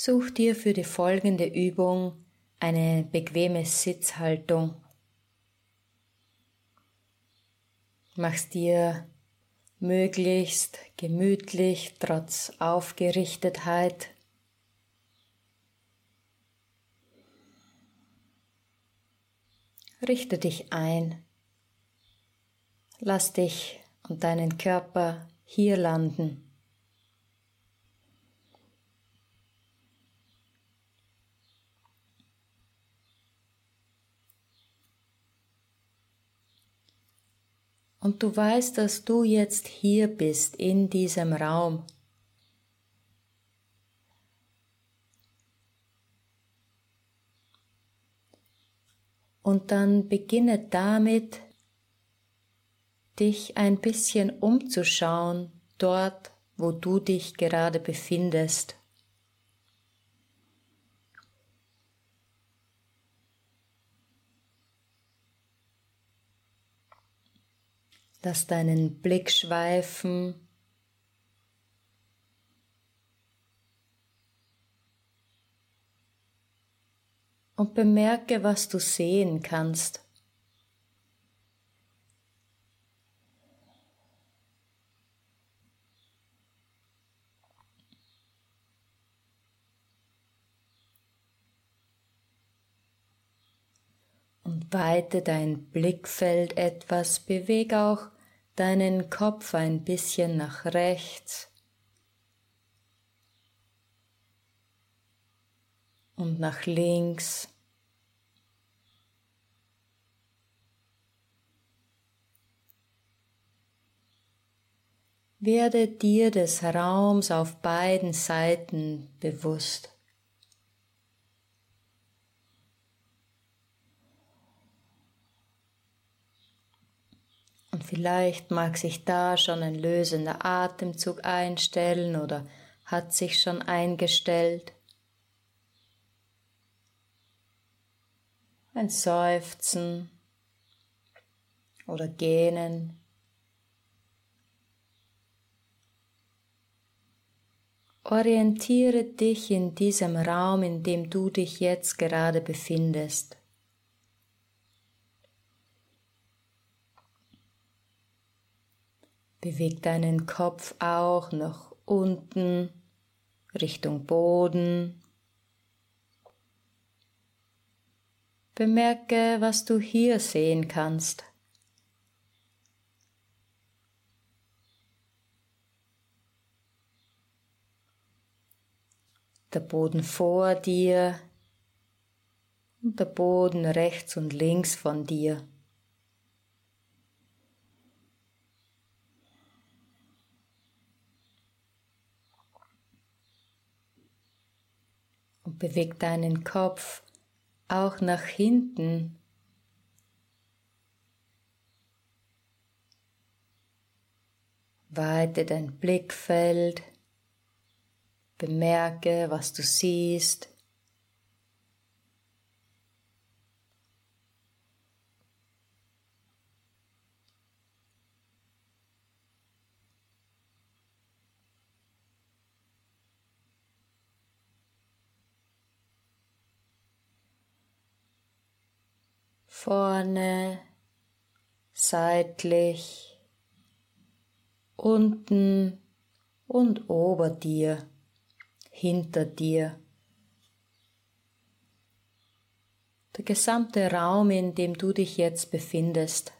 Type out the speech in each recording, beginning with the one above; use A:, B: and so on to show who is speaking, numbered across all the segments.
A: Such dir für die folgende Übung eine bequeme Sitzhaltung. Mach's dir möglichst gemütlich, trotz Aufgerichtetheit. Richte dich ein. Lass dich und deinen Körper hier landen. Und du weißt, dass du jetzt hier bist, in diesem Raum. Und dann beginne damit, dich ein bisschen umzuschauen, dort, wo du dich gerade befindest. Lass deinen Blick schweifen. Und bemerke, was du sehen kannst. Und weite dein Blickfeld etwas, bewege auch deinen Kopf ein bisschen nach rechts und nach links. Werde dir des Raums auf beiden Seiten bewusst. Und vielleicht mag sich da schon ein lösender Atemzug einstellen oder hat sich schon eingestellt. Ein Seufzen oder Gähnen. Orientiere dich in diesem Raum, in dem du dich jetzt gerade befindest. Beweg deinen Kopf auch nach unten, Richtung Boden. Bemerke, was du hier sehen kannst. Der Boden vor dir und der Boden rechts und links von dir. Und beweg deinen Kopf auch nach hinten. Weite dein Blickfeld. Bemerke, was du siehst. Vorne, seitlich, unten und ober dir, hinter dir. Der gesamte Raum, in dem du dich jetzt befindest.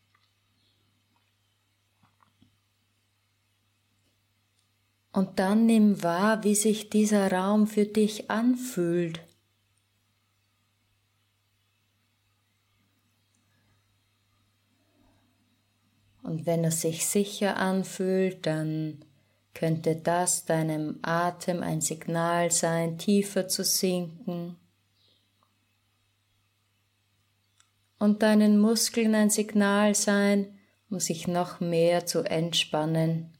A: Und dann nimm wahr, wie sich dieser Raum für dich anfühlt. Und wenn er sich sicher anfühlt, dann könnte das deinem Atem ein Signal sein, tiefer zu sinken. Und deinen Muskeln ein Signal sein, um sich noch mehr zu entspannen.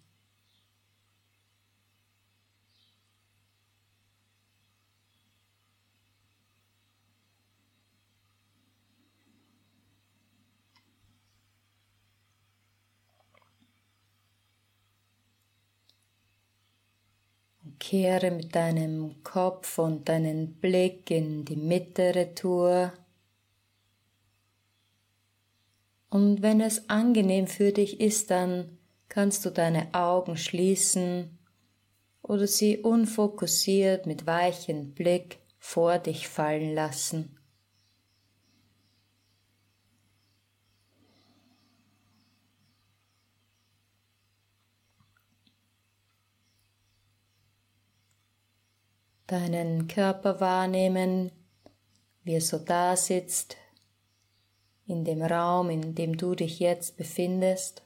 A: kehre mit deinem Kopf und deinen Blick in die Mitte retour. Und wenn es angenehm für dich ist, dann kannst du deine Augen schließen oder sie unfokussiert mit weichem Blick vor dich fallen lassen. Deinen Körper wahrnehmen, wie er so da sitzt, in dem Raum, in dem du dich jetzt befindest.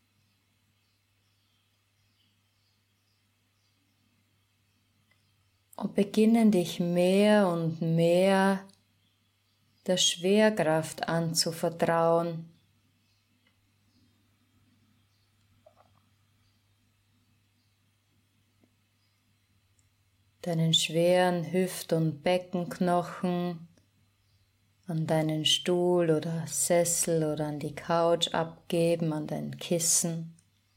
A: Und beginnen dich mehr und mehr der Schwerkraft anzuvertrauen. Deinen schweren Hüft- und Beckenknochen an deinen Stuhl oder Sessel oder an die Couch abgeben, an dein Kissen.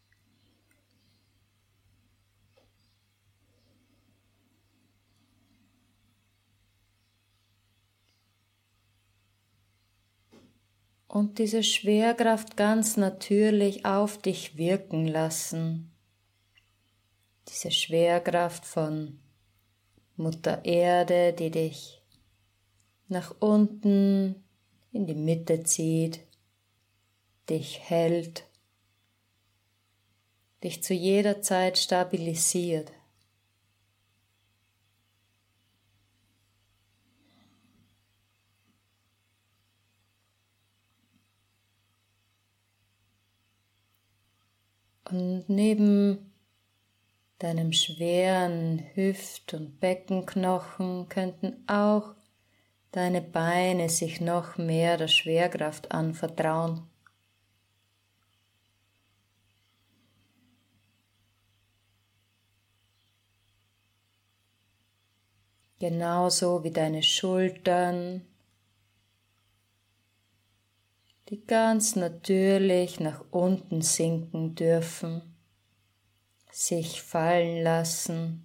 A: Und diese Schwerkraft ganz natürlich auf dich wirken lassen. Diese Schwerkraft von Mutter Erde, die dich nach unten in die Mitte zieht, dich hält, dich zu jeder Zeit stabilisiert. Und neben deinem schweren Hüft- und Beckenknochen könnten auch deine Beine sich noch mehr der Schwerkraft anvertrauen. Genauso wie deine Schultern, die ganz natürlich nach unten sinken dürfen, sich fallen lassen.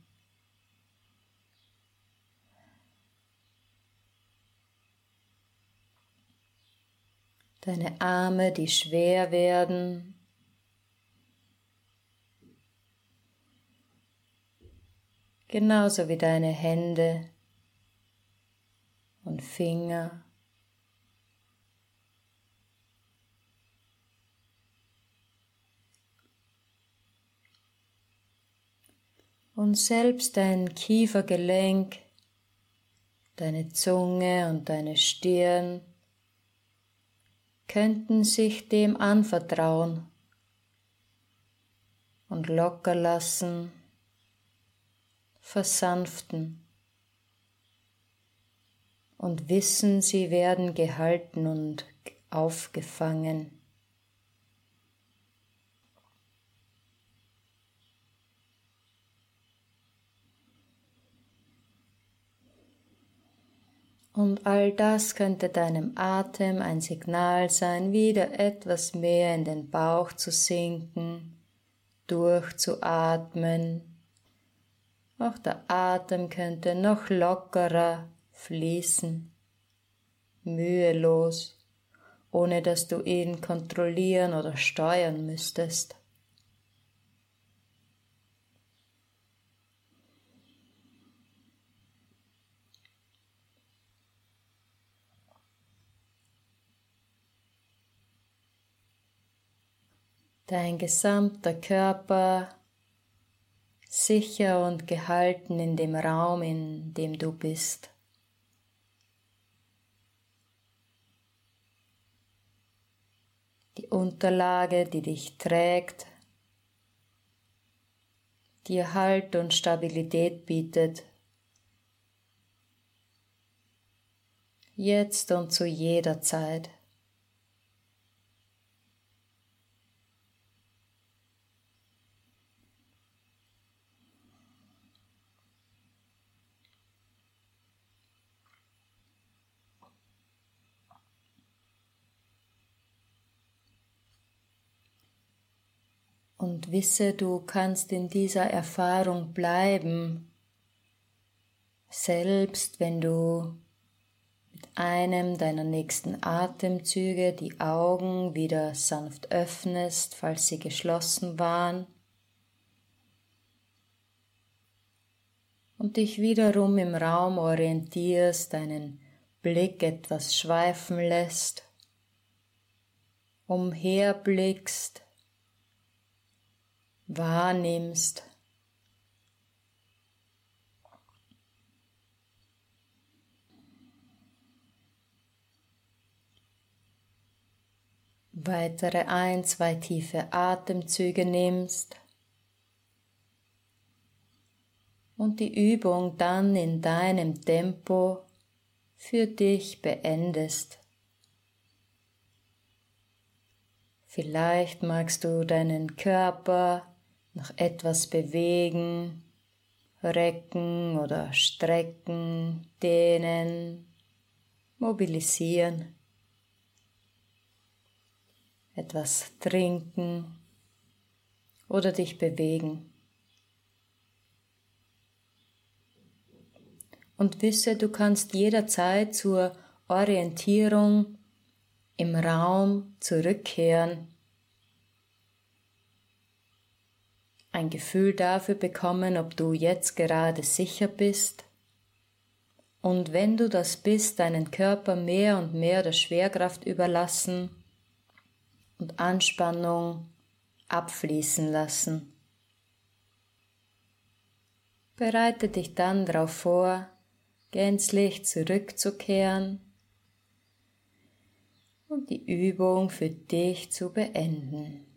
A: Deine Arme, die schwer werden. Genauso wie deine Hände und Finger. Und selbst dein Kiefergelenk, deine Zunge und deine Stirn könnten sich dem anvertrauen und locker lassen, versanften und wissen, sie werden gehalten und aufgefangen. Und all das könnte deinem Atem ein Signal sein, wieder etwas mehr in den Bauch zu sinken, durchzuatmen. Auch der Atem könnte noch lockerer fließen, mühelos, ohne dass du ihn kontrollieren oder steuern müsstest. Dein gesamter Körper sicher und gehalten in dem Raum, in dem du bist. Die Unterlage, die dich trägt, dir Halt und Stabilität bietet, jetzt und zu jeder Zeit. Und wisse, du kannst in dieser Erfahrung bleiben, selbst wenn du mit einem deiner nächsten Atemzüge die Augen wieder sanft öffnest, falls sie geschlossen waren, und dich wiederum im Raum orientierst, deinen Blick etwas schweifen lässt, umherblickst, wahrnimmst. Weitere 1, 2 tiefe Atemzüge nimmst und die Übung dann in deinem Tempo für dich beendest. Vielleicht magst du deinen Körper noch etwas bewegen, recken oder strecken, dehnen, mobilisieren, etwas trinken oder dich bewegen. Und wisse, du kannst jederzeit zur Orientierung im Raum zurückkehren, ein Gefühl dafür bekommen, ob du jetzt gerade sicher bist und wenn du das bist, deinen Körper mehr und mehr der Schwerkraft überlassen und Anspannung abfließen lassen. Bereite dich dann darauf vor, gänzlich zurückzukehren und die Übung für dich zu beenden.